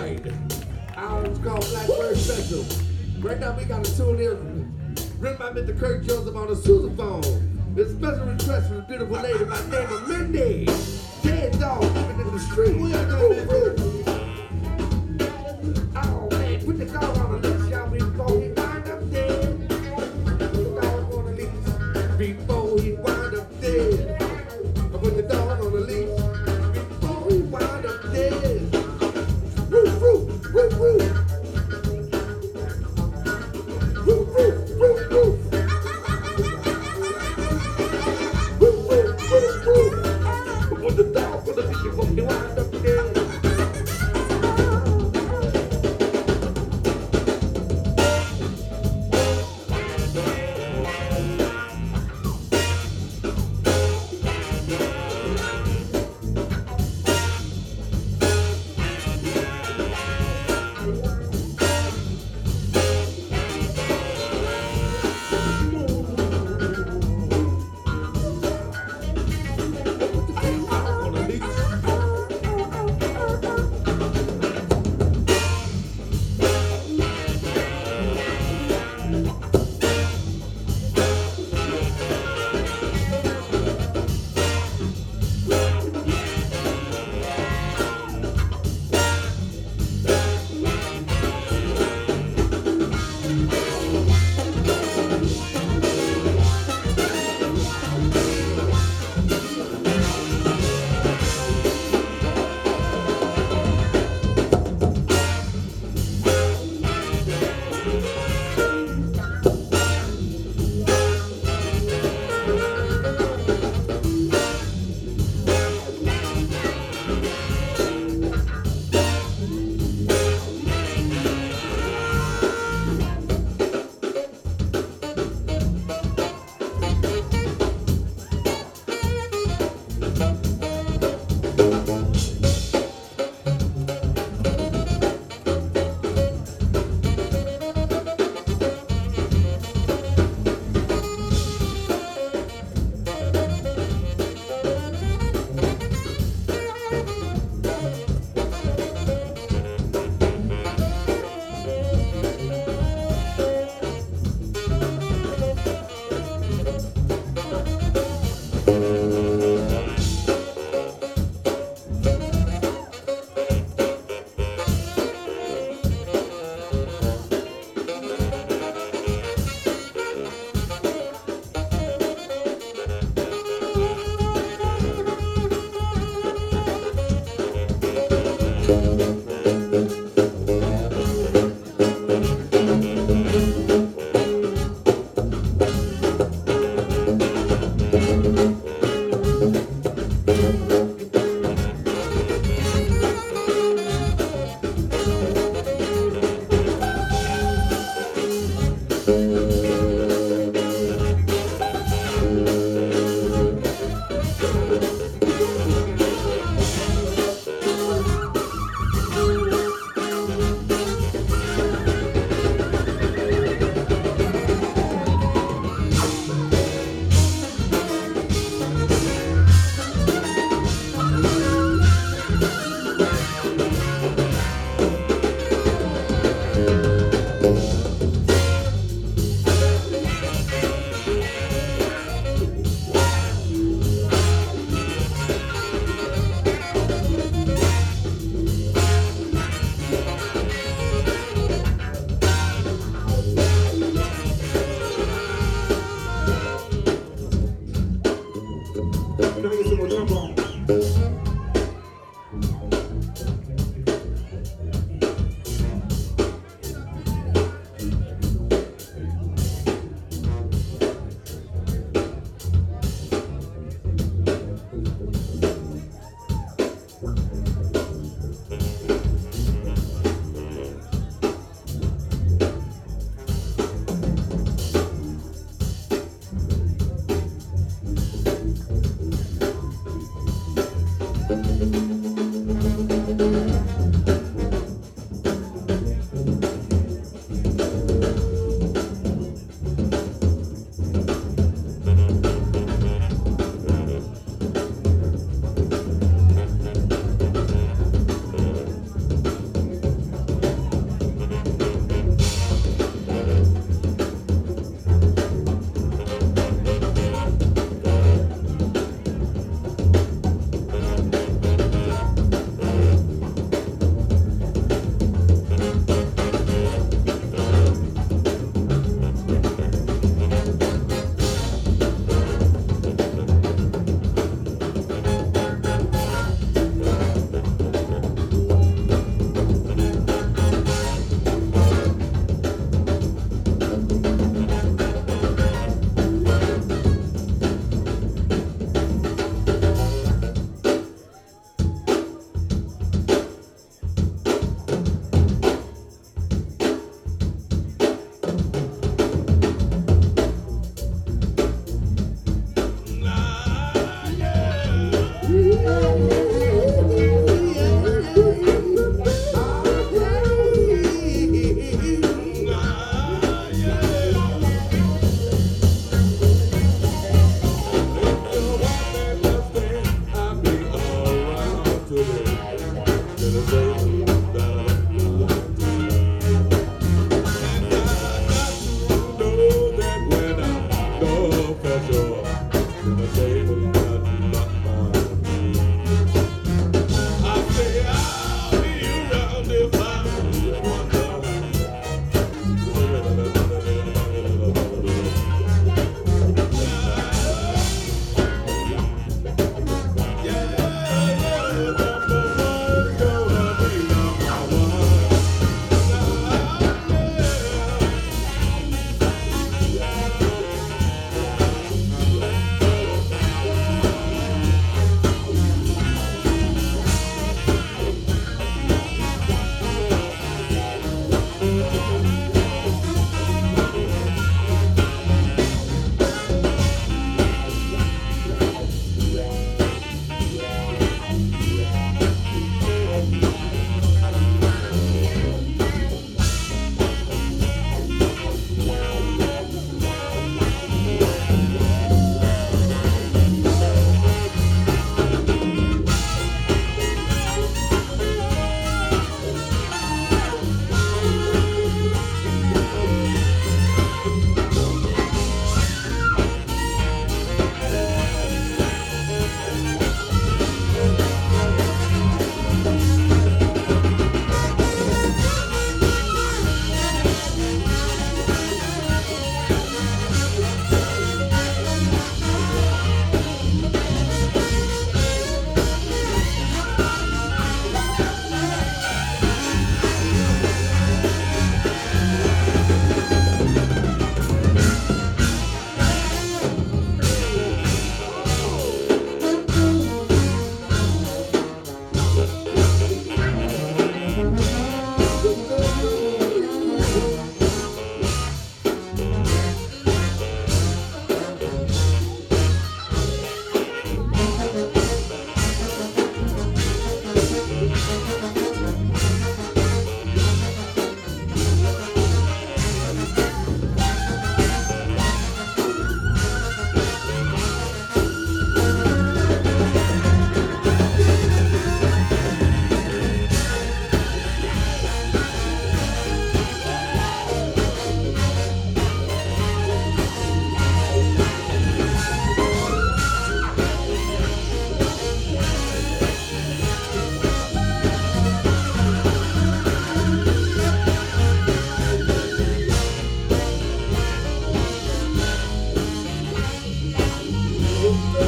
right. It's called Blackbird Special. Right now we got a tune here written by Mr. Kirk Joseph on the sousaphone. It's a special request from a beautiful lady by the name of Mindy. Dead dog living in the street. Oh man, put the dog on the leash, y'all, before he wind up dead. Put the dog on the leash before he wind up dead. Put the dog on the leash before he wind up dead. Woof, woof, woof, woof. Woof, woof, woof, woof. Woof, woof, woof, woof. Put the dog on the leash before he wind up dead.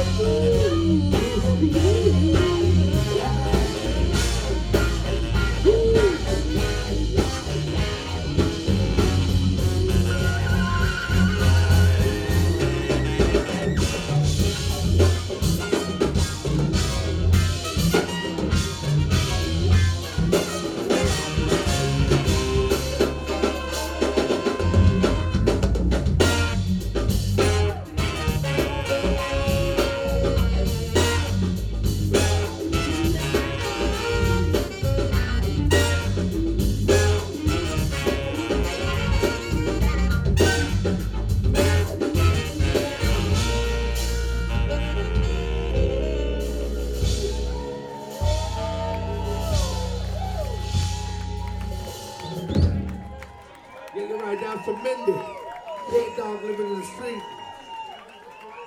Getting right down from Mindy. Dead dog living in the street.